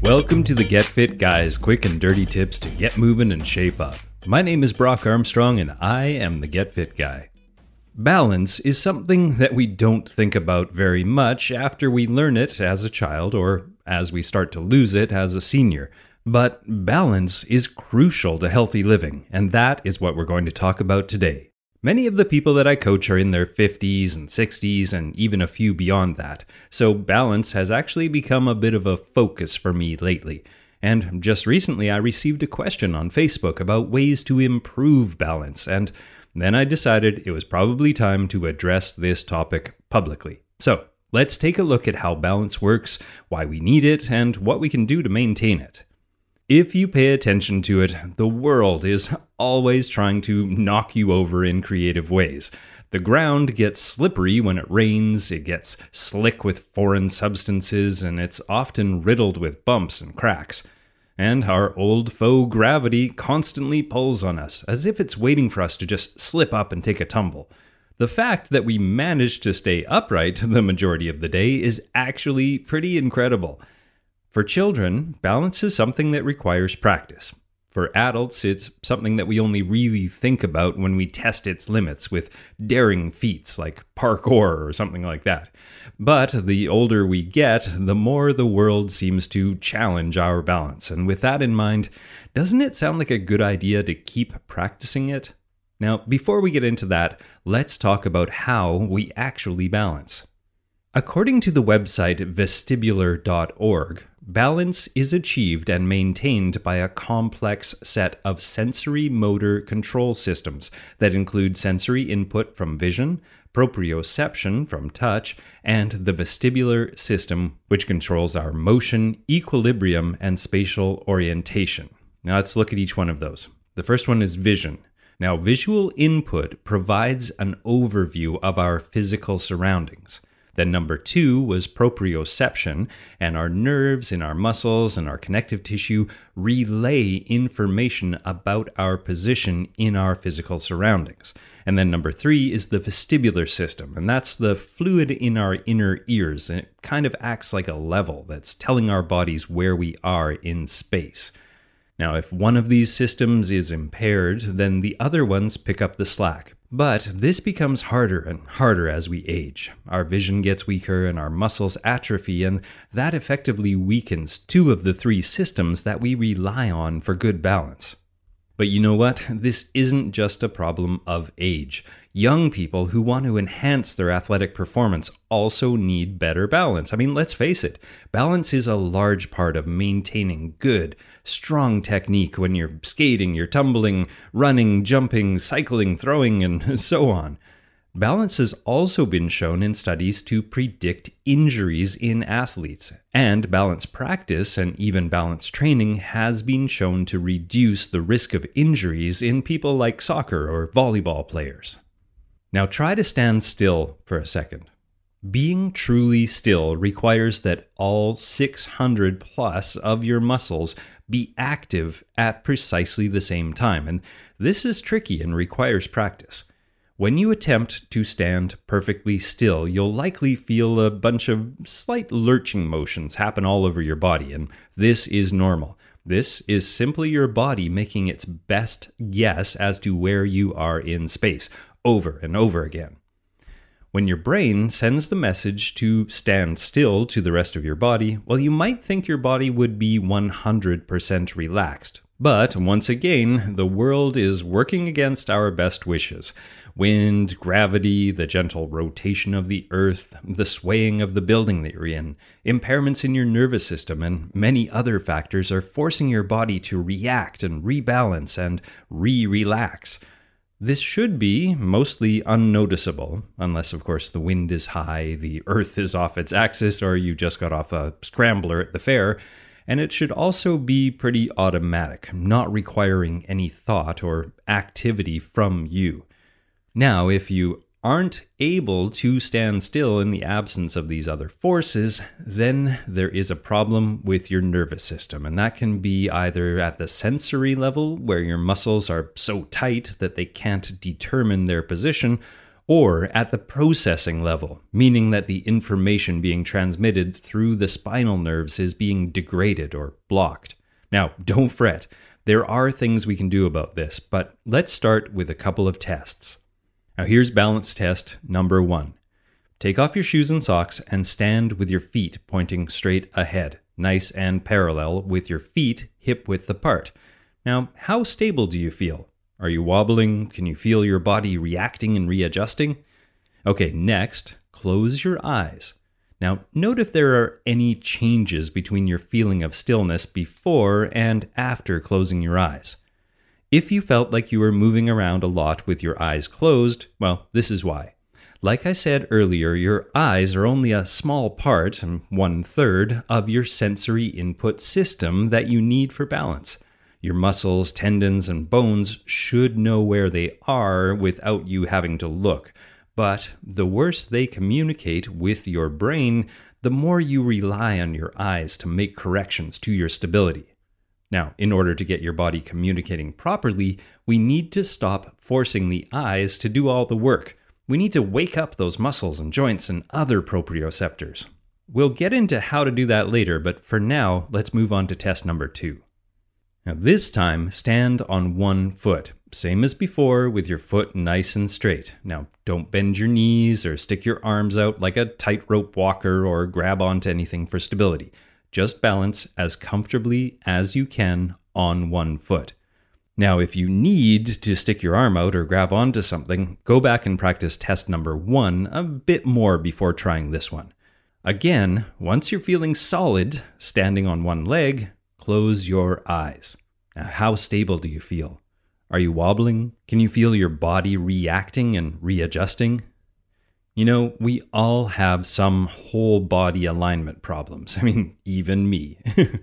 Welcome to the Get Fit Guys, quick and dirty tips to get moving and shape up. My name is Brock Armstrong and I am the Get Fit Guy. Balance is something that we don't think about very much after we learn it as a child or as we start to lose it as a senior. But balance is crucial to healthy living, and that is what we're going to talk about today. Many of the people that I coach are in their 50s and 60s and even a few beyond that, so balance has actually become a bit of a focus for me lately. And just recently I received a question on Facebook about ways to improve balance, and then I decided it was probably time to address this topic publicly. So, let's take a look at how balance works, why we need it, and what we can do to maintain it. If you pay attention to it, the world is always trying to knock you over in creative ways. The ground gets slippery when it rains, it gets slick with foreign substances, and it's often riddled with bumps and cracks. And our old foe gravity constantly pulls on us, as if it's waiting for us to just slip up and take a tumble. The fact that we manage to stay upright the majority of the day is actually pretty incredible. For children, balance is something that requires practice. For adults, it's something that we only really think about when we test its limits with daring feats like parkour or something like that. But the older we get, the more the world seems to challenge our balance. And with that in mind, doesn't it sound like a good idea to keep practicing it? Now, before we get into that, let's talk about how we actually balance. According to the website vestibular.org, balance is achieved and maintained by a complex set of sensory motor control systems that include sensory input from vision, proprioception from touch, and the vestibular system, which controls our motion, equilibrium, and spatial orientation. Now let's look at each one of those. The first one is vision. Now, visual input provides an overview of our physical surroundings. Then number 2 was proprioception, and our nerves in our muscles and our connective tissue relay information about our position in our physical surroundings. And then number 3 is the vestibular system, and that's the fluid in our inner ears, and it kind of acts like a level that's telling our bodies where we are in space. Now, if one of these systems is impaired, then the other ones pick up the slack. But this becomes harder and harder as we age. Our vision gets weaker and our muscles atrophy, and that effectively weakens 2 of the 3 systems that we rely on for good balance. But you know what? This isn't just a problem of age. Young people who want to enhance their athletic performance also need better balance. I mean, let's face it, balance is a large part of maintaining good, strong technique when you're skating, you're tumbling, running, jumping, cycling, throwing, and so on. Balance has also been shown in studies to predict injuries in athletes, and balance practice and even balance training has been shown to reduce the risk of injuries in people like soccer or volleyball players. Now try to stand still for a second. Being truly still requires that all 600 plus of your muscles be active at precisely the same time, and this is tricky and requires practice. When you attempt to stand perfectly still, you'll likely feel a bunch of slight lurching motions happen all over your body, and this is normal. This is simply your body making its best guess as to where you are in space, over and over again. When your brain sends the message to stand still to the rest of your body, well, you might think your body would be 100% relaxed. But once again, the world is working against our best wishes. Wind, gravity, the gentle rotation of the earth, the swaying of the building that you're in, impairments in your nervous system, and many other factors are forcing your body to react and rebalance and re-relax. This should be mostly unnoticeable, unless of course the wind is high, the earth is off its axis, or you just got off a scrambler at the fair, and it should also be pretty automatic, not requiring any thought or activity from you. Now, if you aren't able to stand still in the absence of these other forces, then there is a problem with your nervous system, and that can be either at the sensory level, where your muscles are so tight that they can't determine their position, or at the processing level, meaning that the information being transmitted through the spinal nerves is being degraded or blocked. Now, don't fret. There are things we can do about this, but let's start with a couple of tests. Now, here's balance test number 1. Take off your shoes and socks and stand with your feet pointing straight ahead, nice and parallel with your feet hip-width apart. Now, how stable do you feel? Are you wobbling? Can you feel your body reacting and readjusting? Okay, next, close your eyes. Now, note if there are any changes between your feeling of stillness before and after closing your eyes. If you felt like you were moving around a lot with your eyes closed, well, this is why. Like I said earlier, your eyes are only a small part, 1/3, of your sensory input system that you need for balance. Your muscles, tendons, and bones should know where they are without you having to look. But the worse they communicate with your brain, the more you rely on your eyes to make corrections to your stability. Now, in order to get your body communicating properly, we need to stop forcing the eyes to do all the work. We need to wake up those muscles and joints and other proprioceptors. We'll get into how to do that later, but for now, let's move on to test number 2. Now, this time, stand on one foot, same as before, with your foot nice and straight. Now, don't bend your knees or stick your arms out like a tightrope walker or grab onto anything for stability. Just balance as comfortably as you can on one foot. Now, if you need to stick your arm out or grab onto something, go back and practice test number 1 a bit more before trying this one. Again, once you're feeling solid, standing on one leg, close your eyes. Now, how stable do you feel? Are you wobbling? Can you feel your body reacting and readjusting? You know, we all have some whole body alignment problems. I mean, even me.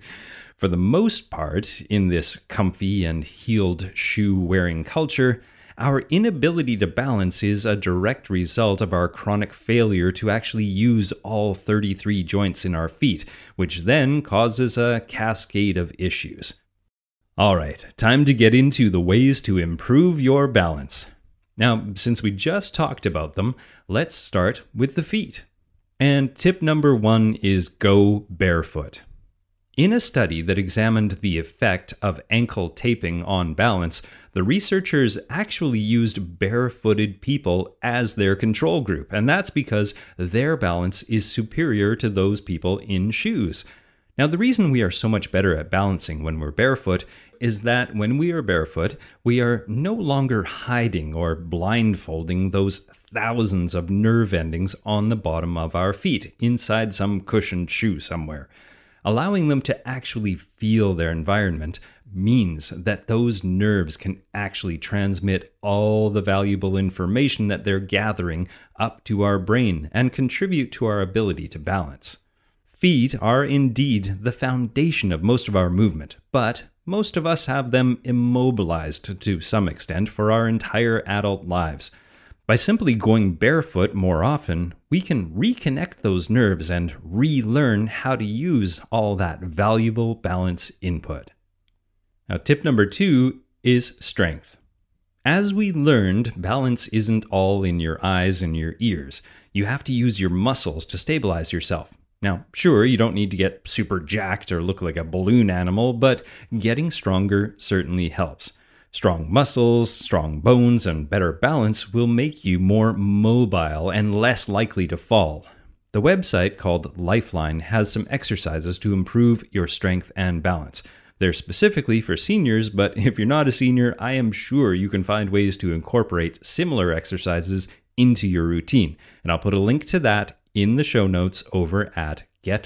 For the most part, in this comfy and heeled shoe-wearing culture, our inability to balance is a direct result of our chronic failure to actually use all 33 joints in our feet, which then causes a cascade of issues. All right, time to get into the ways to improve your balance. Now, since we just talked about them, let's start with the feet. And tip number 1 is go barefoot. In a study that examined the effect of ankle taping on balance, the researchers actually used barefooted people as their control group, and that's because their balance is superior to those people in shoes. Now, the reason we are so much better at balancing when we're barefoot is that when we are barefoot, we are no longer hiding or blindfolding those thousands of nerve endings on the bottom of our feet inside some cushioned shoe somewhere. Allowing them to actually feel their environment means that those nerves can actually transmit all the valuable information that they're gathering up to our brain and contribute to our ability to balance. Feet are indeed the foundation of most of our movement, but most of us have them immobilized to some extent for our entire adult lives. By simply going barefoot more often, we can reconnect those nerves and relearn how to use all that valuable balance input. Now, tip number 2 is strength. As we learned, balance isn't all in your eyes and your ears. You have to use your muscles to stabilize yourself. Now, sure, you don't need to get super jacked or look like a balloon animal, but getting stronger certainly helps. Strong muscles, strong bones, and better balance will make you more mobile and less likely to fall. The website called Lifeline has some exercises to improve your strength and balance. They're specifically for seniors, but if you're not a senior, I am sure you can find ways to incorporate similar exercises into your routine. And I'll put a link to that in the show notes over at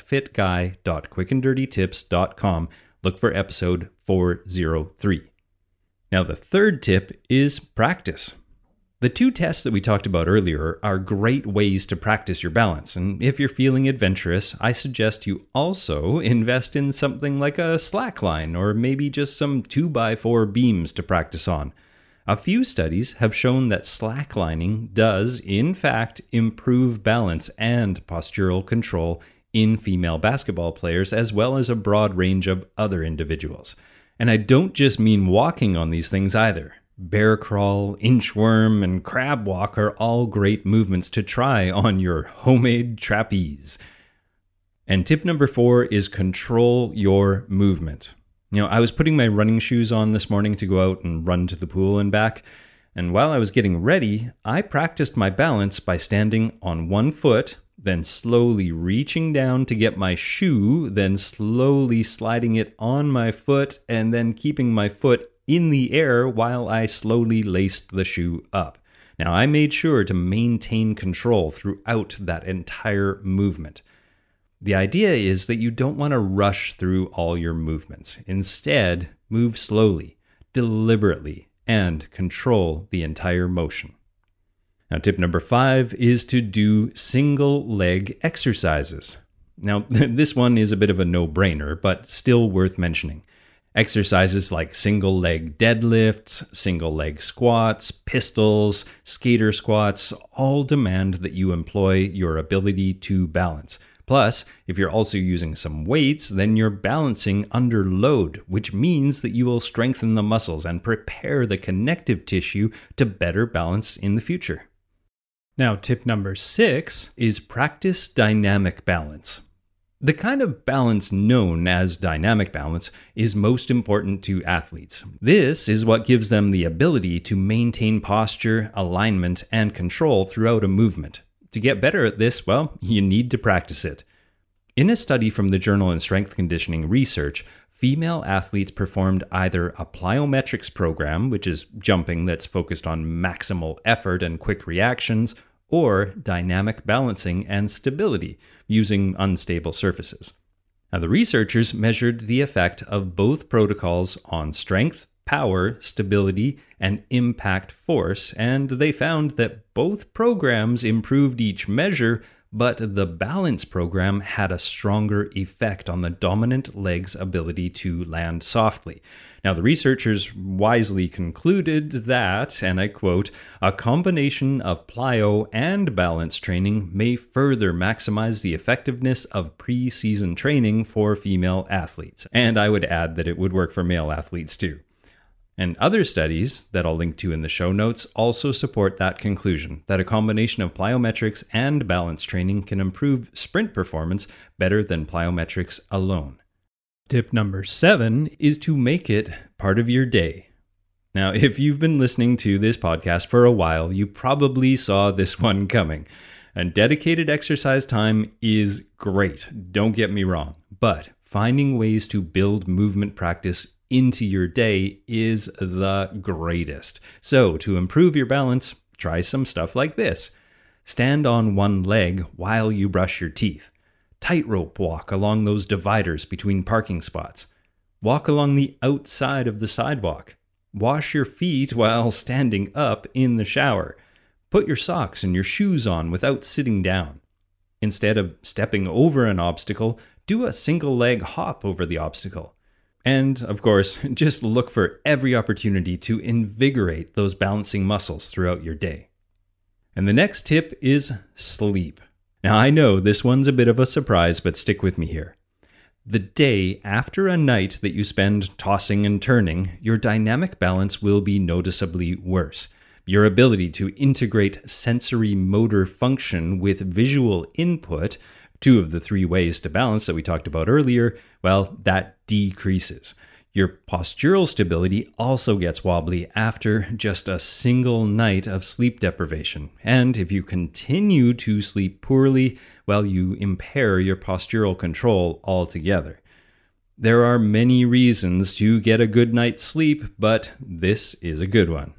getfitguy.quickanddirtytips.com. Look for episode 403. Now, the third tip is practice. The 2 tests that we talked about earlier are great ways to practice your balance, and if you're feeling adventurous, I suggest you also invest in something like a slackline or maybe just some 2x4 beams to practice on. A few studies have shown that slacklining does, in fact, improve balance and postural control in female basketball players as well as a broad range of other individuals. And I don't just mean walking on these things either. Bear crawl, inchworm, and crab walk are all great movements to try on your homemade trapeze. And tip number 4 is control your movement. I was putting my running shoes on this morning to go out and run to the pool and back. And while I was getting ready, I practiced my balance by standing on one foot, then slowly reaching down to get my shoe, then slowly sliding it on my foot, and then keeping my foot in the air while I slowly laced the shoe up. Now, I made sure to maintain control throughout that entire movement. The idea is that you don't want to rush through all your movements. Instead, move slowly, deliberately, and control the entire motion. Now, tip number 5 is to do single leg exercises. Now, this one is a bit of a no-brainer, but still worth mentioning. Exercises like single leg deadlifts, single leg squats, pistols, skater squats all demand that you employ your ability to balance. Plus, if you're also using some weights, then you're balancing under load, which means that you will strengthen the muscles and prepare the connective tissue to better balance in the future. Now, tip number 6 is practice dynamic balance. The kind of balance known as dynamic balance is most important to athletes. This is what gives them the ability to maintain posture, alignment, and control throughout a movement. To get better at this, you need to practice it. In a study from the Journal in Strength Conditioning Research, female athletes performed either a plyometrics program, which is jumping that's focused on maximal effort and quick reactions, or dynamic balancing and stability, using unstable surfaces. Now, the researchers measured the effect of both protocols on strength, power, stability, and impact force, and they found that both programs improved each measure, but the balance program had a stronger effect on the dominant leg's ability to land softly. Now, the researchers wisely concluded that, and I quote, "a combination of plyo and balance training may further maximize the effectiveness of pre-season training for female athletes." And I would add that it would work for male athletes too. And other studies that I'll link to in the show notes also support that conclusion, that a combination of plyometrics and balance training can improve sprint performance better than plyometrics alone. Tip number 7 is to make it part of your day. Now, if you've been listening to this podcast for a while, you probably saw this one coming. And dedicated exercise time is great, don't get me wrong, but finding ways to build movement practice into your day is the greatest. So, to improve your balance, try some stuff like this. Stand on one leg while you brush your teeth. Tightrope walk along those dividers between parking spots. Walk along the outside of the sidewalk. Wash your feet while standing up in the shower. Put your socks and your shoes on without sitting down. Instead of stepping over an obstacle, do a single leg hop over the obstacle. And, of course, just look for every opportunity to invigorate those balancing muscles throughout your day. And the next tip is sleep. Now, I know this one's a bit of a surprise, but stick with me here. The day after a night that you spend tossing and turning, your dynamic balance will be noticeably worse. Your ability to integrate sensory motor function with visual input, 2 of the 3 ways to balance that we talked about earlier, that decreases. Your postural stability also gets wobbly after just a single night of sleep deprivation. And if you continue to sleep poorly, you impair your postural control altogether. There are many reasons to get a good night's sleep, but this is a good one.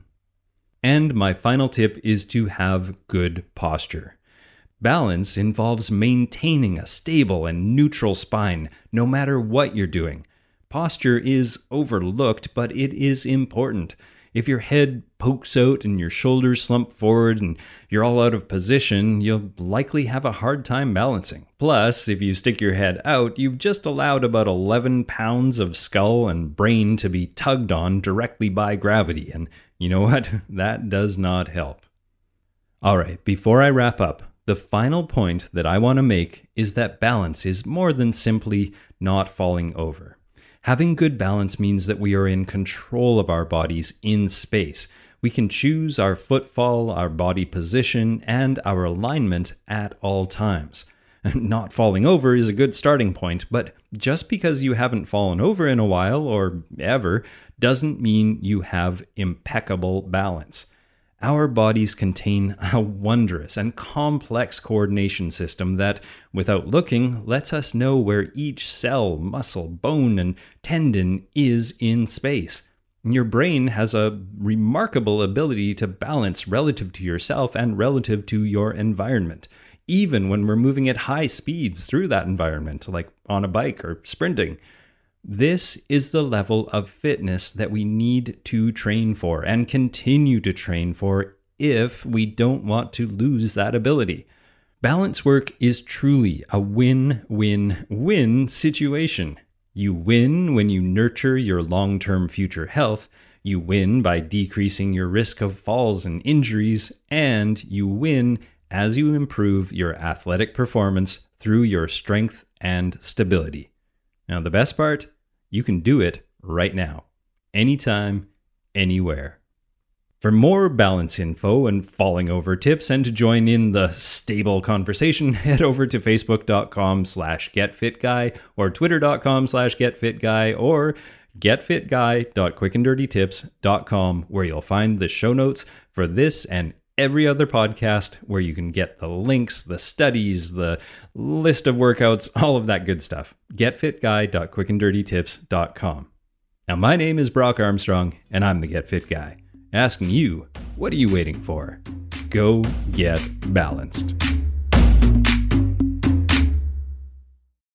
And my final tip is to have good posture. Balance involves maintaining a stable and neutral spine, no matter what you're doing. Posture is overlooked, but it is important. If your head pokes out and your shoulders slump forward and you're all out of position, you'll likely have a hard time balancing. Plus, if you stick your head out, you've just allowed about 11 pounds of skull and brain to be tugged on directly by gravity, and you know what? That does not help. All right, before I wrap up, the final point that I want to make is that balance is more than simply not falling over. Having good balance means that we are in control of our bodies in space. We can choose our footfall, our body position, and our alignment at all times. Not falling over is a good starting point, but just because you haven't fallen over in a while or ever doesn't mean you have impeccable balance. Our bodies contain a wondrous and complex coordination system that, without looking, lets us know where each cell, muscle, bone, and tendon is in space. Your brain has a remarkable ability to balance relative to yourself and relative to your environment, even when we're moving at high speeds through that environment, like on a bike or sprinting. This is the level of fitness that we need to train for and continue to train for if we don't want to lose that ability. Balance work is truly a win-win-win situation. You win when you nurture your long-term future health, you win by decreasing your risk of falls and injuries, and you win as you improve your athletic performance through your strength and stability. Now, the best part? You can do it right now, anytime, anywhere. For more balance info and falling over tips and to join in the stable conversation, head over to facebook.com/getfitguy or twitter.com/getfitguy or getfitguy.quickanddirtytips.com, where you'll find the show notes for this and every other podcast, where you can get the links, the studies, the list of workouts, all of that good stuff. getfitguy.quickanddirtytips.com. Now, my name is Brock Armstrong, and I'm the Get Fit Guy. Asking you, what are you waiting for? Go get balanced.